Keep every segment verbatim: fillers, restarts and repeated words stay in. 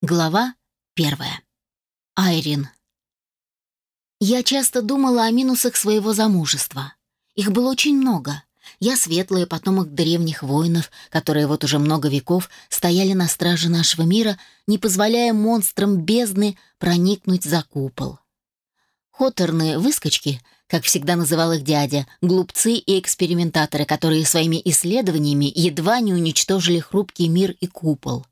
Глава первая. Айрин. Я часто думала о минусах своего замужества. Их было очень много. Я светлая потомок древних воинов, которые вот уже много веков стояли на страже нашего мира, не позволяя монстрам бездны проникнуть за купол. Хоторные выскочки, как всегда называл их дядя, глупцы и экспериментаторы, которые своими исследованиями едва не уничтожили хрупкий мир и купол.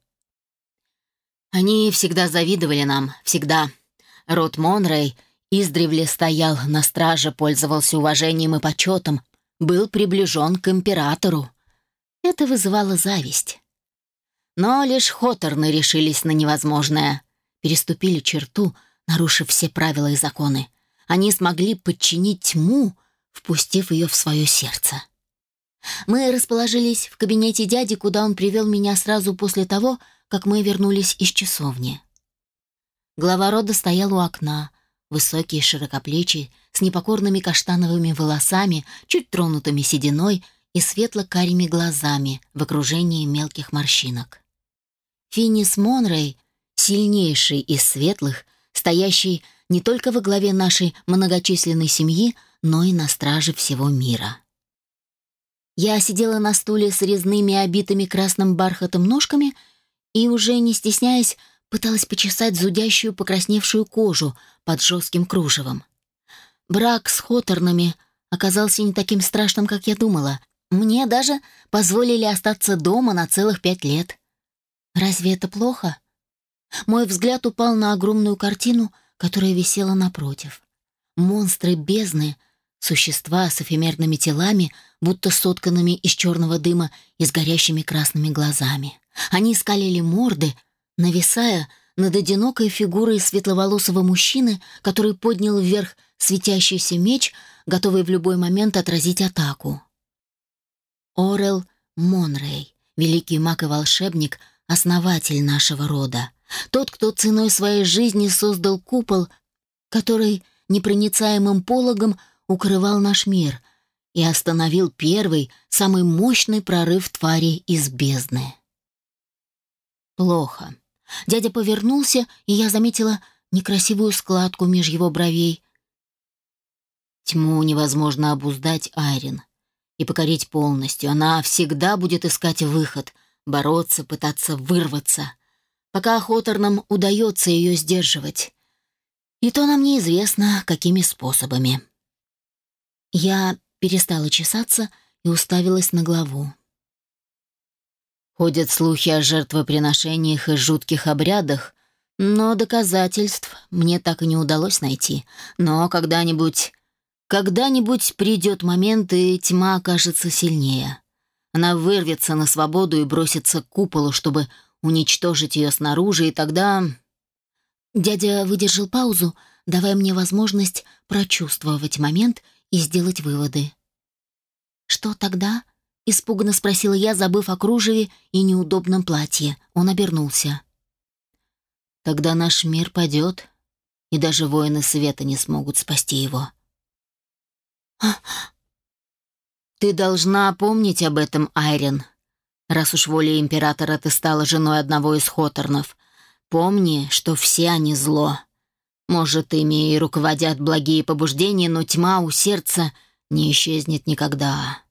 Они всегда завидовали нам, всегда. Род Монрей издревле стоял на страже, пользовался уважением и почетом, был приближен к императору. Это вызывало зависть. Но лишь Хоторны решились на невозможное. Переступили черту, нарушив все правила и законы. Они смогли подчинить тьму, впустив ее в свое сердце. Мы расположились в кабинете дяди, куда он привел меня сразу после того, как мы вернулись из часовни. Глава рода стоял у окна, высокий, широкоплечий, с непокорными каштановыми волосами, чуть тронутыми сединой и светло-карими глазами в окружении мелких морщинок. Финнис Монрей, сильнейший из светлых, стоящий не только во главе нашей многочисленной семьи, но и на страже всего мира. Я сидела на стуле с резными, обитыми красным бархатом ножками и, уже не стесняясь, пыталась почесать зудящую покрасневшую кожу под жестким кружевом. Брак с Хоторнами оказался не таким страшным, как я думала. Мне даже позволили остаться дома на целых пять лет. Разве это плохо? Мой взгляд упал на огромную картину, которая висела напротив. Монстры бездны, существа с эфемерными телами, будто сотканными из черного дыма и с горящими красными глазами. Они скалили морды, нависая над одинокой фигурой светловолосого мужчины, который поднял вверх светящийся меч, готовый в любой момент отразить атаку. Орел Монрей, великий маг и волшебник, основатель нашего рода. Тот, кто ценой своей жизни создал купол, который непроницаемым пологом укрывал наш мир и остановил первый, самый мощный прорыв тварей из бездны. Плохо. Дядя повернулся, и я заметила некрасивую складку меж его бровей. Тьму невозможно обуздать, Айрин, и покорить полностью. Она всегда будет искать выход, бороться, пытаться вырваться, пока Хоторнам удается ее сдерживать. И то нам неизвестно, какими способами. Я перестала чесаться и уставилась на главу. Ходят слухи о жертвоприношениях и жутких обрядах, но доказательств мне так и не удалось найти. Но когда-нибудь, когда-нибудь придет момент, и тьма окажется сильнее. Она вырвется на свободу и бросится к куполу, чтобы уничтожить ее снаружи, и тогда... Дядя выдержал паузу, давая мне возможность прочувствовать момент и сделать выводы. «Что тогда?» — испуганно спросила я, забыв о кружеве и неудобном платье. Он обернулся. «Тогда наш мир падет, и даже воины света не смогут спасти его». А... «Ты должна помнить об этом, Айрин, раз уж волей императора ты стала женой одного из Хоторнов. Помни, что все они зло. Может, ими и руководят благие побуждения, но тьма у сердца не исчезнет никогда».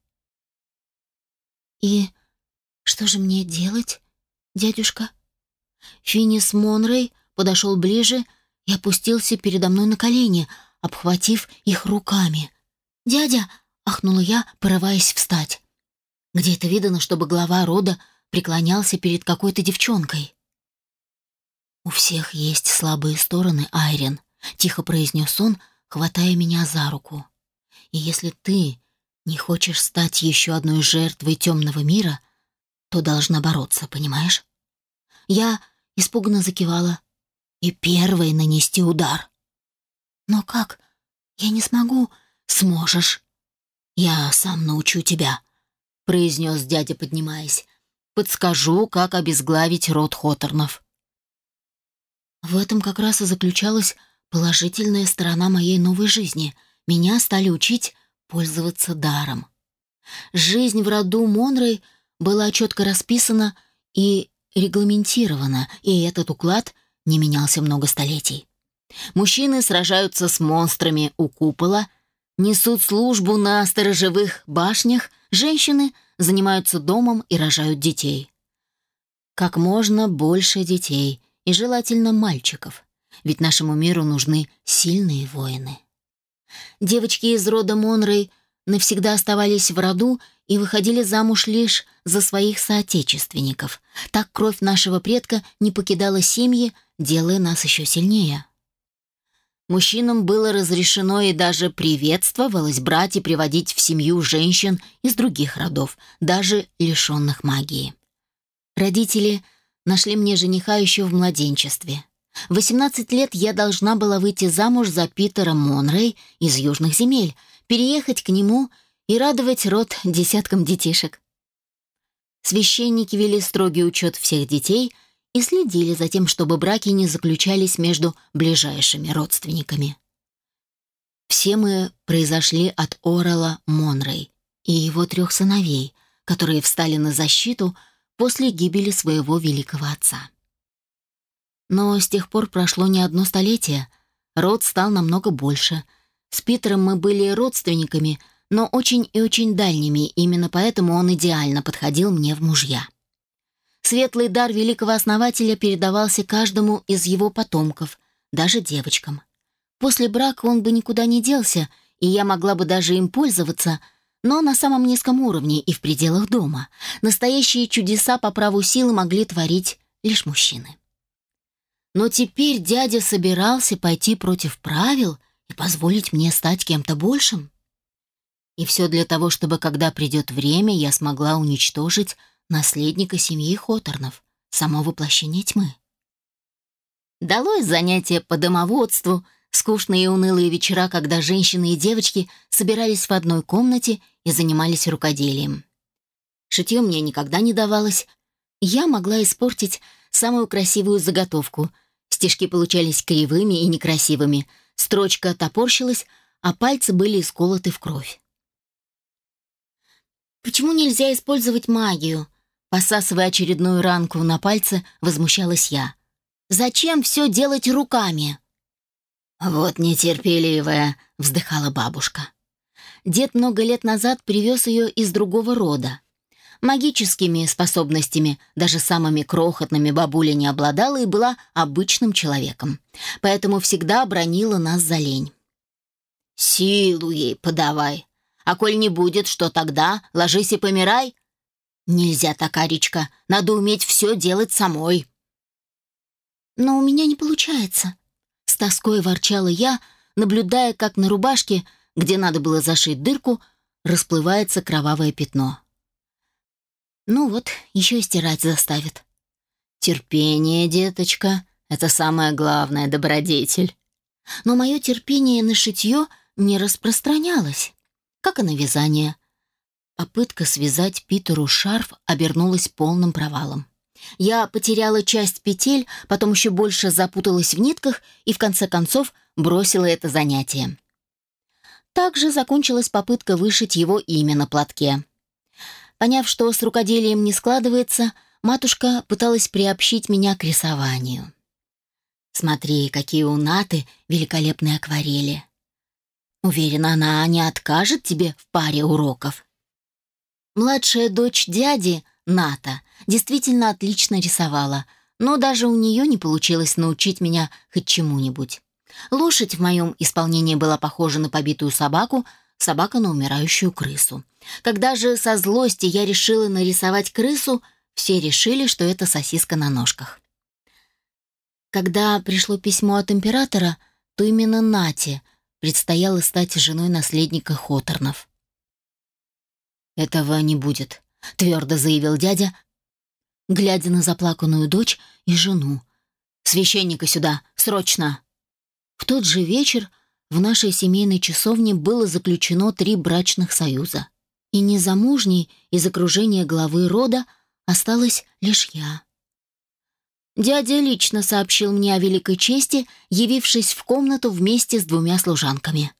«И что же мне делать, дядюшка?» Финнис Монрей подошел ближе и опустился передо мной на колени, обхватив их руками. «Дядя!» — ахнула я, порываясь встать. Где это видано, чтобы глава рода преклонялся перед какой-то девчонкой? «У всех есть слабые стороны, Айрин», — тихо произнес он, хватая меня за руку. «И если ты не хочешь стать еще одной жертвой темного мира, то должна бороться, понимаешь?» Я испуганно закивала. «И первой нанести удар». «Но как? Я не смогу». «Сможешь. Я сам научу тебя», — произнес дядя, поднимаясь. «Подскажу, как обезглавить род Хоторнов». В этом как раз и заключалась положительная сторона моей новой жизни. Меня стали учить пользоваться даром. Жизнь в роду Монрей была четко расписана, и регламентировано, и этот уклад не менялся много столетий. Мужчины сражаются с монстрами у купола, несут службу на сторожевых башнях, женщины занимаются домом и рожают детей. Как можно больше детей, и желательно мальчиков, ведь нашему миру нужны сильные воины. Девочки из рода Монрей навсегда оставались в роду и выходили замуж лишь за своих соотечественников. Так кровь нашего предка не покидала семьи, делая нас еще сильнее. Мужчинам было разрешено и даже приветствовалось брать и приводить в семью женщин из других родов, даже лишенных магии. Родители нашли мне жениха еще в младенчестве. В восемнадцать лет я должна была выйти замуж за Питера Монрей из южных земель, переехать к нему и радовать род десяткам детишек. Священники вели строгий учет всех детей и следили за тем, чтобы браки не заключались между ближайшими родственниками. Все мы произошли от Орела Монрей и его трех сыновей, которые встали на защиту после гибели своего великого отца. Но с тех пор прошло не одно столетие, род стал намного больше. С Питером мы были родственниками, но очень и очень дальними, именно поэтому он идеально подходил мне в мужья. Светлый дар великого основателя передавался каждому из его потомков, даже девочкам. После брака он бы никуда не делся, и я могла бы даже им пользоваться, но на самом низком уровне и в пределах дома. Настоящие чудеса по праву силы могли творить лишь мужчины. Но теперь дядя собирался пойти против правил и позволить мне стать кем-то большим. И все для того, чтобы, когда придет время, я смогла уничтожить наследника семьи Хоторнов, само воплощение тьмы. Далось занятия по домоводству, скучные и унылые вечера, когда женщины и девочки собирались в одной комнате и занимались рукоделием. Шитье мне никогда не давалось. Я могла испортить самую красивую заготовку. Стежки получались кривыми и некрасивыми, строчка топорщилась, а пальцы были исколоты в кровь. «Почему нельзя использовать магию?» Посасывая очередную ранку на пальце, возмущалась я. «Зачем все делать руками?» «Вот нетерпеливая», — вздыхала бабушка. Дед много лет назад привез ее из другого рода. Магическими способностями, даже самыми крохотными, бабуля не обладала и была обычным человеком. Поэтому всегда бранила нас за лень. «Силу ей подавай. А коль не будет, что тогда? Ложись и помирай». «Нельзя так, Аричка. Надо уметь все делать самой». «Но у меня не получается», — с тоской ворчала я, наблюдая, как на рубашке, где надо было зашить дырку, расплывается кровавое пятно. Ну вот, еще и стирать заставит. «Терпение, деточка, это самое главное, добродетель». Но мое терпение на шитье не распространялось, как и на вязание. Попытка связать Питеру шарф обернулась полным провалом. Я потеряла часть петель, потом еще больше запуталась в нитках и в конце концов бросила это занятие. Также закончилась попытка вышить его имя на платке. Поняв, что с рукоделием не складывается, матушка пыталась приобщить меня к рисованию. «Смотри, какие у Наты великолепные акварели. Уверена, она не откажет тебе в паре уроков». Младшая дочь дяди, Ната, действительно отлично рисовала, но даже у нее не получилось научить меня хоть чему-нибудь. Лошадь в моем исполнении была похожа на побитую собаку, собака на умирающую крысу. Когда же со злости я решила нарисовать крысу, все решили, что это сосиска на ножках. Когда пришло письмо от императора, то именно Нате предстояло стать женой наследника Хоторнов. «Этого не будет», — твердо заявил дядя, глядя на заплаканную дочь и жену. «Священника сюда, срочно!» В тот же вечер в нашей семейной часовне было заключено три брачных союза. И незамужней из окружения главы рода осталась лишь я. Дядя лично сообщил мне о великой чести, явившись в комнату вместе с двумя служанками.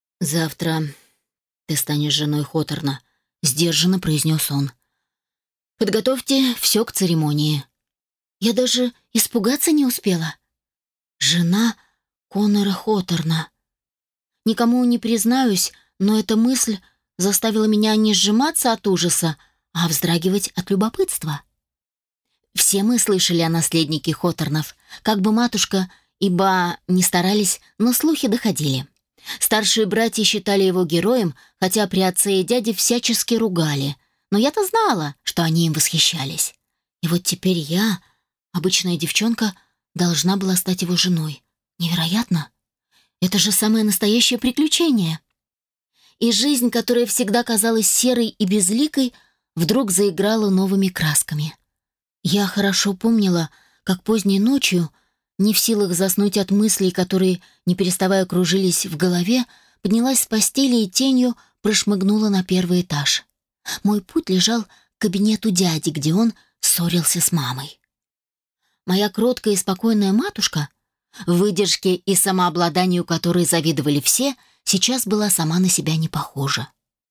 «Завтра ты станешь женой Хоторна», — сдержанно произнес он. Подготовьте все к церемонии». Я даже испугаться не успела. Жена Конора Хоторна. Никому не признаюсь, но эта мысль заставила меня не сжиматься от ужаса, а вздрагивать от любопытства. Все мы слышали о наследнике Хоторнов, как бы матушка и ба не старались, но слухи доходили. Старшие братья считали его героем, хотя при отце и дяде всячески ругали. Но я-то знала, что они им восхищались. И вот теперь я, обычная девчонка, должна была стать его женой. Невероятно! Это же самое настоящее приключение. И жизнь, которая всегда казалась серой и безликой, вдруг заиграла новыми красками. Я хорошо помнила, как поздней ночью, не в силах заснуть от мыслей, которые, не переставая, кружились в голове, поднялась с постели и тенью прошмыгнула на первый этаж. Мой путь лежал к кабинету дяди, где он ссорился с мамой. Моя кроткая и спокойная матушка, выдержке и самообладанию которой завидовали все, сейчас была сама на себя не похожа.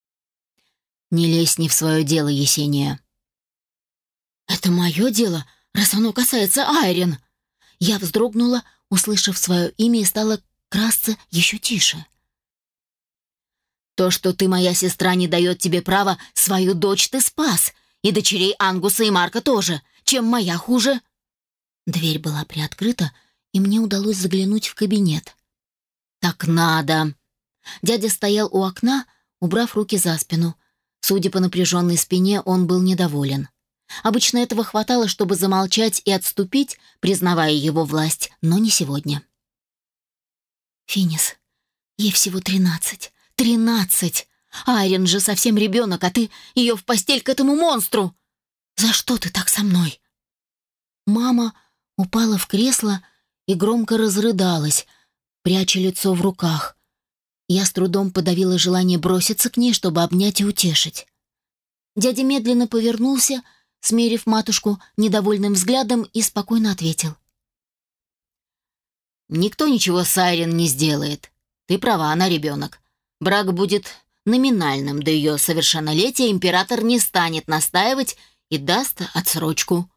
«Не лезь не в свое дело, Есения». «Это мое дело, раз оно касается Айрин». Я вздрогнула, услышав свое имя, и стала красться еще тише. «То, что ты, моя сестра, не дает тебе права, свою дочь ты спас, и дочерей Ангуса и Марка тоже. Чем моя хуже?» Дверь была приоткрыта, и мне удалось заглянуть в кабинет. «Так надо!» Дядя стоял у окна, убрав руки за спину. Судя по напряженной спине, он был недоволен. Обычно этого хватало, чтобы замолчать и отступить, признавая его власть, но не сегодня. «Финис, ей всего тринадцать. Тринадцать! Айрин же совсем ребенок, а ты ее в постель к этому монстру! За что ты так со мной?» Мама упала в кресло и громко разрыдалась, пряча лицо в руках. Я с трудом подавила желание броситься к ней, чтобы обнять и утешить. Дядя медленно повернулся, смерив матушку недовольным взглядом, и спокойно ответил. «Никто ничего с Айрин не сделает. Ты права, она ребенок. Брак будет номинальным, до ее совершеннолетия император не станет настаивать и даст отсрочку».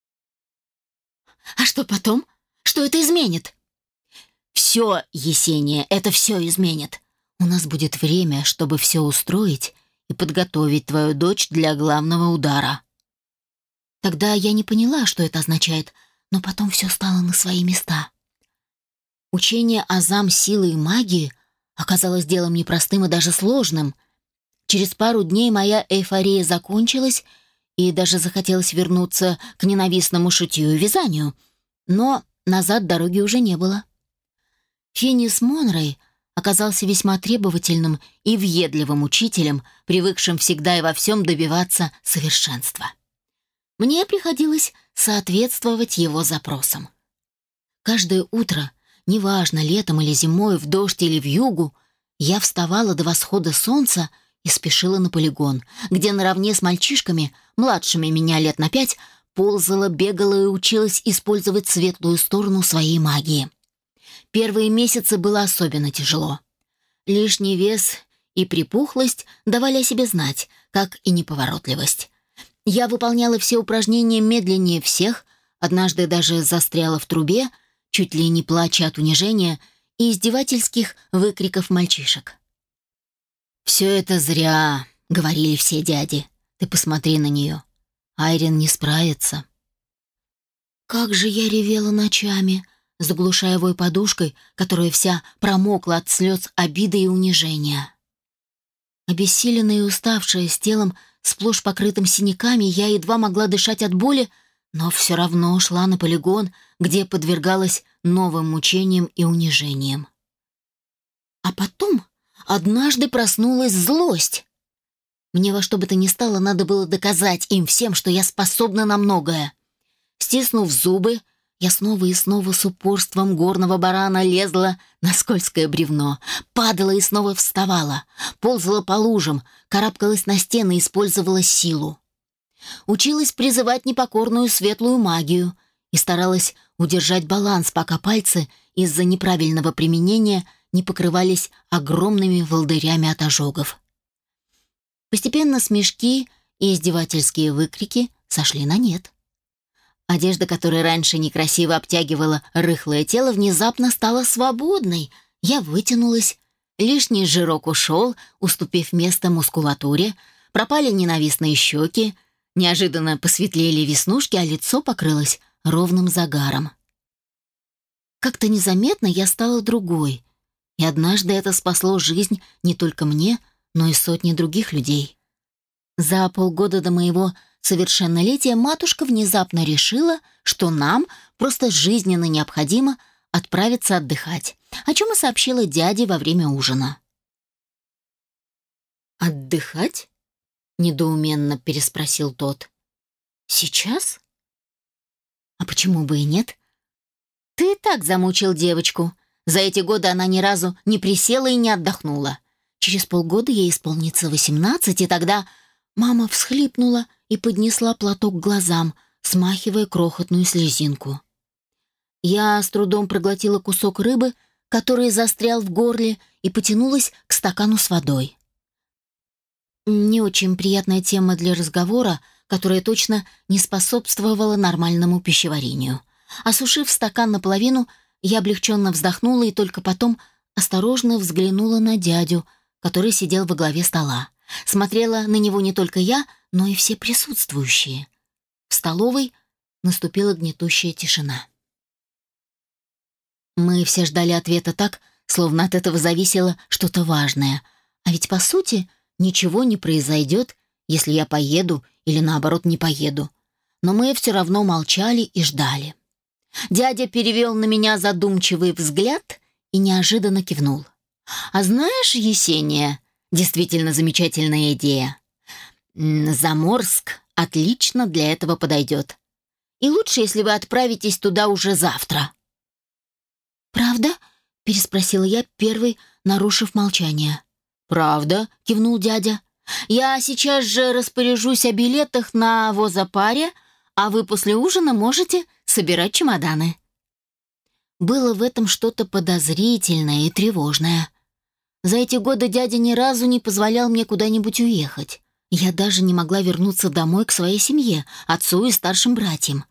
«А что потом? Что это изменит?» «Все, Есения, это все изменит. У нас будет время, чтобы все устроить и подготовить твою дочь для главного удара». Тогда я не поняла, что это означает, но потом все стало на свои места. Учение азам силы и магии оказалось делом непростым и даже сложным. Через пару дней моя эйфория закончилась, и даже захотелось вернуться к ненавистному шитью и вязанию. Но назад дороги уже не было. Финис Монрей оказался весьма требовательным и въедливым учителем, привыкшим всегда и во всем добиваться совершенства. Мне приходилось соответствовать его запросам. Каждое утро, неважно, летом или зимой, в дождь или вьюгу, я вставала до восхода солнца и спешила на полигон, где наравне с мальчишками, младшими меня лет на пять, ползала, бегала и училась использовать светлую сторону своей магии. Первые месяцы было особенно тяжело. Лишний вес и припухлость давали о себе знать, как и неповоротливость. Я выполняла все упражнения медленнее всех, однажды даже застряла в трубе, чуть ли не плача от унижения и издевательских выкриков мальчишек. «Все это зря», — говорили все дяди. «Ты посмотри на нее. Айрин не справится». Как же я ревела ночами, заглушая вой подушкой, которая вся промокла от слез обиды и унижения. Обессиленная и уставшая, с телом сплошь покрытым синяками, я едва могла дышать от боли, но все равно шла на полигон, где подвергалась новым мучениям и унижениям. А потом однажды проснулась злость. Мне во что бы то ни стало надо было доказать им всем, что я способна на многое. Стиснув зубы, я снова и снова с упорством горного барана лезла на скользкое бревно, падала и снова вставала, ползала по лужам, карабкалась на стены и использовала силу. Училась призывать непокорную светлую магию и старалась удержать баланс, пока пальцы из-за неправильного применения не покрывались огромными волдырями от ожогов. Постепенно смешки и издевательские выкрики сошли на нет. Одежда, которая раньше некрасиво обтягивала рыхлое тело, внезапно стала свободной. Я вытянулась, лишний жирок ушел, уступив место мускулатуре, пропали ненавистные щеки, неожиданно посветлели веснушки, а лицо покрылось ровным загаром. Как-то незаметно я стала другой, и однажды это спасло жизнь не только мне, но и сотни других людей. За полгода до моего совершеннолетия матушка внезапно решила, что нам просто жизненно необходимо отправиться отдыхать, о чем и сообщила дяде во время ужина. «Отдыхать?» — недоуменно переспросил тот. «Сейчас? А почему бы и нет? Ты и так замучил девочку. За эти годы она ни разу не присела и не отдохнула. Через полгода ей исполнится восемнадцать, и тогда...» Мама всхлипнула и поднесла платок к глазам, смахивая крохотную слезинку. Я с трудом проглотила кусок рыбы, который застрял в горле, и потянулась к стакану с водой. Не очень приятная тема для разговора, которая точно не способствовала нормальному пищеварению. Осушив стакан наполовину, я облегченно вздохнула и только потом осторожно взглянула на дядю, который сидел во главе стола. Смотрела на него не только я, но и все присутствующие. В столовой наступила гнетущая тишина. Мы все ждали ответа так, словно от этого зависело что-то важное. А ведь, по сути, ничего не произойдет, если я поеду или, наоборот, не поеду. Но мы все равно молчали и ждали. Дядя перевел на меня задумчивый взгляд и неожиданно кивнул. «А знаешь, Есения, действительно замечательная идея. Заморск отлично для этого подойдет. И лучше, если вы отправитесь туда уже завтра». «Правда?» — переспросила я, первой нарушив молчание. «Правда?» — кивнул дядя. «Я сейчас же распоряжусь о билетах на возопаре, а вы после ужина можете собирать чемоданы». Было в этом что-то подозрительное и тревожное. За эти годы дядя ни разу не позволял мне куда-нибудь уехать. Я даже не могла вернуться домой к своей семье, отцу и старшим братьям.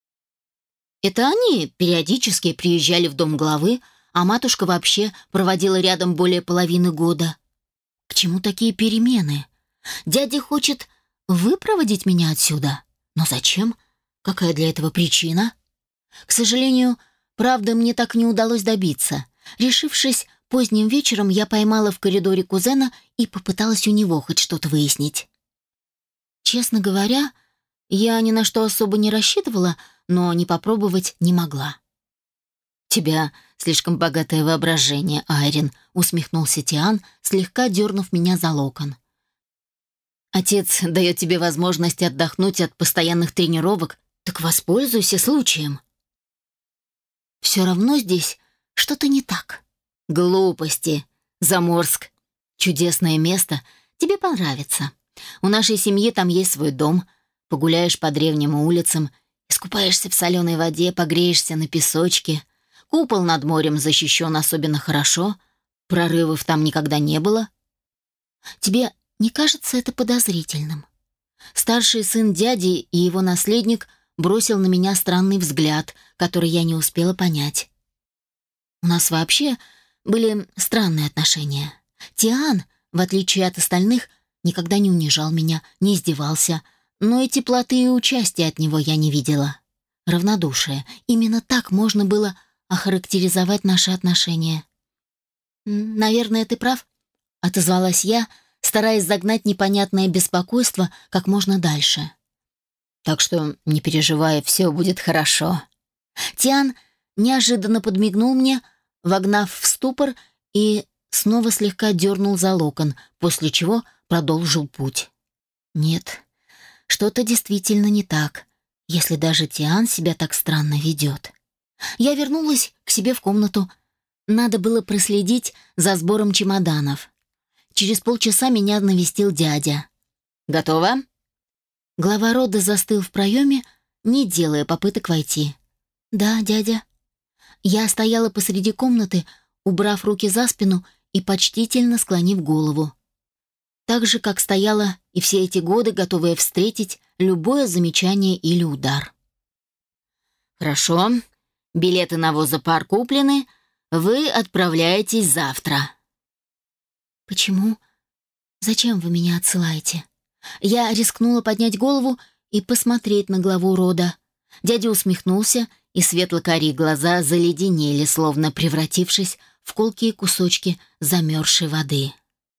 Это они периодически приезжали в дом главы, а матушка вообще проводила рядом более половины года. К чему такие перемены? Дядя хочет выпроводить меня отсюда. Но зачем? Какая для этого причина? К сожалению, правды мне так не удалось добиться. Решившись, поздним вечером я поймала в коридоре кузена и попыталась у него хоть что-то выяснить. Честно говоря, я ни на что особо не рассчитывала, но не попробовать не могла. «У тебя слишком богатое воображение, Айрин», — усмехнулся Тиан, слегка дернув меня за локон. «Отец дает тебе возможность отдохнуть от постоянных тренировок, так воспользуйся случаем». «Все равно здесь что-то не так». «Глупости. Заморск. Чудесное место. Тебе понравится. У нашей семьи там есть свой дом. Погуляешь по древним улицам, искупаешься в соленой воде, погреешься на песочке. Купол над морем защищен особенно хорошо. Прорывов там никогда не было. Тебе не кажется это подозрительным?» Старший сын дяди и его наследник бросил на меня странный взгляд, который я не успела понять. У нас вообще были странные отношения. Тиан, в отличие от остальных, никогда не унижал меня, не издевался, но и теплоты и участия от него я не видела. Равнодушие. Именно так можно было охарактеризовать наши отношения. «Наверное, ты прав», — отозвалась я, стараясь загнать непонятное беспокойство как можно дальше. «Так что не переживай, все будет хорошо». Тиан неожиданно подмигнул мне, вогнав в ступор, и снова слегка дернул за локон, после чего продолжил путь. Нет, что-то действительно не так, если даже Тиан себя так странно ведет. Я вернулась к себе в комнату. Надо было проследить за сбором чемоданов. Через полчаса меня навестил дядя. «Готово?» Глава рода застыл в проеме, не делая попыток войти. «Да, дядя». Я стояла посреди комнаты, убрав руки за спину и почтительно склонив голову. Так же, как стояла и все эти годы, готовая встретить любое замечание или удар. «Хорошо, билеты на возопар куплены, вы отправляетесь завтра». «Почему? Зачем вы меня отсылаете?» Я рискнула поднять голову и посмотреть на главу рода. Дядя усмехнулся, и светло-карие глаза заледенели, словно превратившись в колкие кусочки замерзшей воды.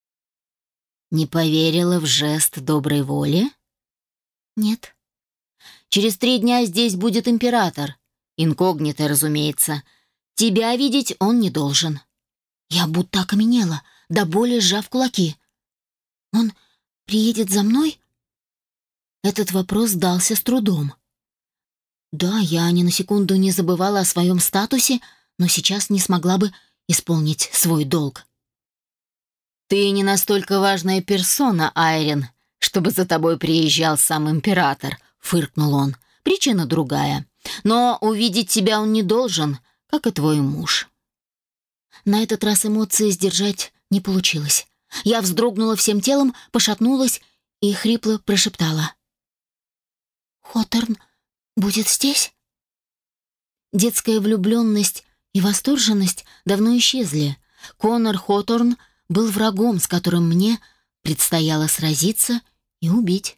«Не поверила в жест доброй воли?» «Нет». «Через три дня здесь будет император. Инкогнито, разумеется. Тебя видеть он не должен». Я будто окаменела, до боли сжав кулаки. «Он приедет за мной?» Этот вопрос дался с трудом. Да, я ни на секунду не забывала о своем статусе, но сейчас не смогла бы исполнить свой долг. «Ты не настолько важная персона, Айрин, чтобы за тобой приезжал сам император», — фыркнул он. «Причина другая. Но увидеть тебя он не должен, как и твой муж». На этот раз эмоции сдержать не получилось. Я вздрогнула всем телом, пошатнулась и хрипло прошептала: «Хоторн будет здесь?» Детская влюбленность и восторженность давно исчезли. Конор Хоторн был врагом, с которым мне предстояло сразиться и убить.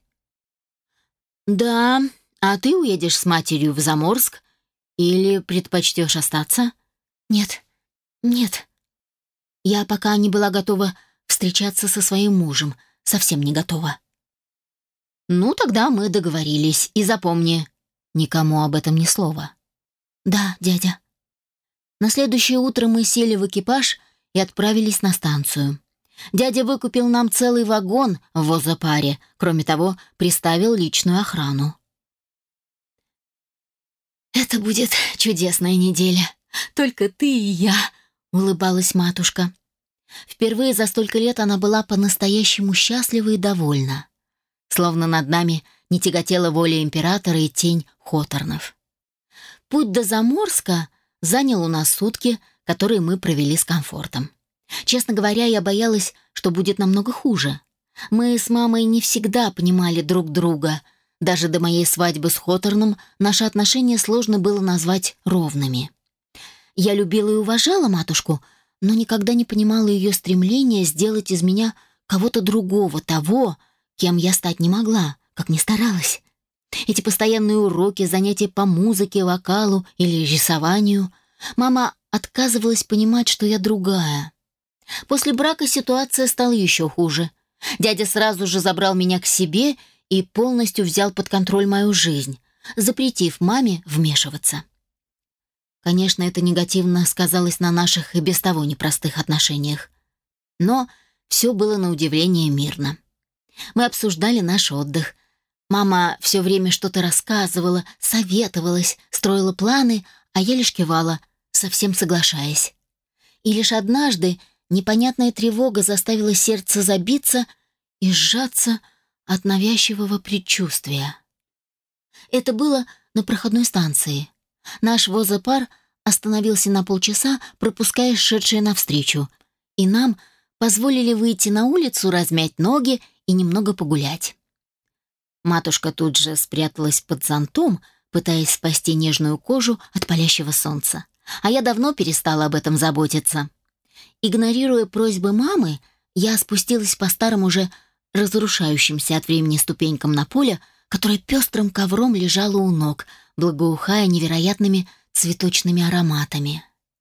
«Да, а ты уедешь с матерью в Заморск или предпочтешь остаться?» «Нет, нет». Я пока не была готова встречаться со своим мужем, совсем не готова. «Ну, тогда мы договорились, и запомни, никому об этом ни слова». «Да, дядя». На следующее утро мы сели в экипаж и отправились на станцию. Дядя выкупил нам целый вагон в возопаре, кроме того, приставил личную охрану. «Это будет чудесная неделя. Только ты и я», — улыбалась матушка. Впервые за столько лет она была по-настоящему счастлива и довольна. Словно над нами не тяготела воля императора и тень Хоторнов. Путь до Заморска занял у нас сутки, которые мы провели с комфортом. Честно говоря, я боялась, что будет намного хуже. Мы с мамой не всегда понимали друг друга. Даже до моей свадьбы с Хоторном наши отношения сложно было назвать ровными. Я любила и уважала матушку, но никогда не понимала ее стремления сделать из меня кого-то другого, того, кем я стать не могла, как ни старалась. Эти постоянные уроки, занятия по музыке, вокалу или рисованию. Мама отказывалась понимать, что я другая. После брака ситуация стала еще хуже. Дядя сразу же забрал меня к себе и полностью взял под контроль мою жизнь, запретив маме вмешиваться. Конечно, это негативно сказалось на наших и без того непростых отношениях. Но все было на удивление мирно. Мы обсуждали наш отдых. Мама все время что-то рассказывала, советовалась, строила планы, а я лишь кивала, совсем соглашаясь. И лишь однажды непонятная тревога заставила сердце забиться и сжаться от навязчивого предчувствия. Это было на проходной станции. Наш возопар остановился на полчаса, пропуская шедшие навстречу, и нам позволили выйти на улицу, размять ноги и немного погулять. Матушка тут же спряталась под зонтом, пытаясь спасти нежную кожу от палящего солнца, а я давно перестала об этом заботиться. Игнорируя просьбы мамы, я спустилась по старым уже разрушающимся от времени ступенькам на поле, которое пестрым ковром лежало у ног, благоухая невероятными цветочными ароматами.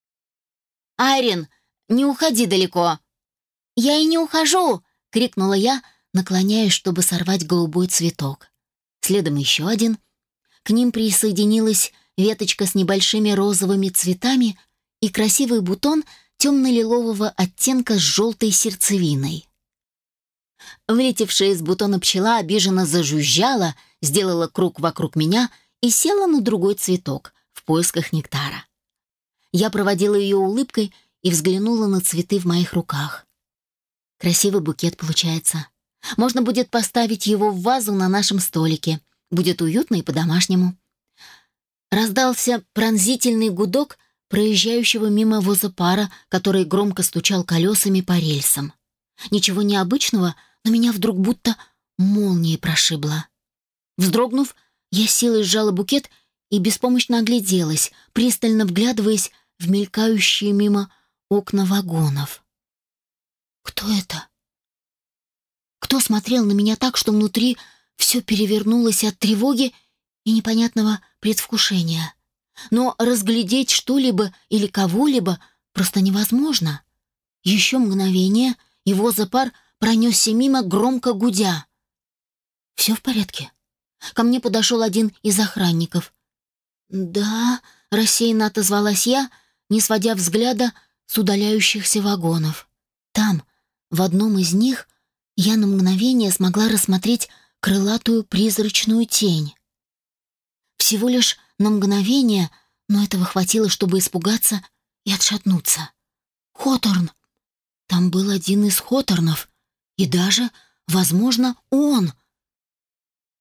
«Айрин, не уходи далеко!» «Я и не ухожу!» — крикнула я, наклоняясь, чтобы сорвать голубой цветок. Следом еще один. К ним присоединилась веточка с небольшими розовыми цветами и красивый бутон темно-лилового оттенка с желтой сердцевиной. Вылетевшая из бутона пчела обиженно зажужжала, сделала круг вокруг меня и села на другой цветок в поисках нектара. Я проводила ее улыбкой и взглянула на цветы в моих руках. Красивый букет получается. Можно будет поставить его в вазу на нашем столике. Будет уютно и по-домашнему. Раздался пронзительный гудок проезжающего мимо возопара, который громко стучал колесами по рельсам. Ничего необычного, но меня вдруг будто молнией прошибло. Вздрогнув, я силой сжала букет и беспомощно огляделась, пристально вглядываясь в мелькающие мимо окна вагонов. Кто это? Кто смотрел на меня так, что внутри все перевернулось от тревоги и непонятного предвкушения? Но разглядеть что-либо или кого-либо просто невозможно. Еще мгновение, и возопар пронесся мимо, громко гудя. «Все в порядке?» Ко мне подошел один из охранников. «Да», — рассеянно отозвалась я, не сводя взгляда с удаляющихся вагонов. Там, в одном из них, я на мгновение смогла рассмотреть крылатую призрачную тень. Всего лишь на мгновение, но этого хватило, чтобы испугаться и отшатнуться. Хоторн! Там был один из Хоторнов, и даже, возможно, он —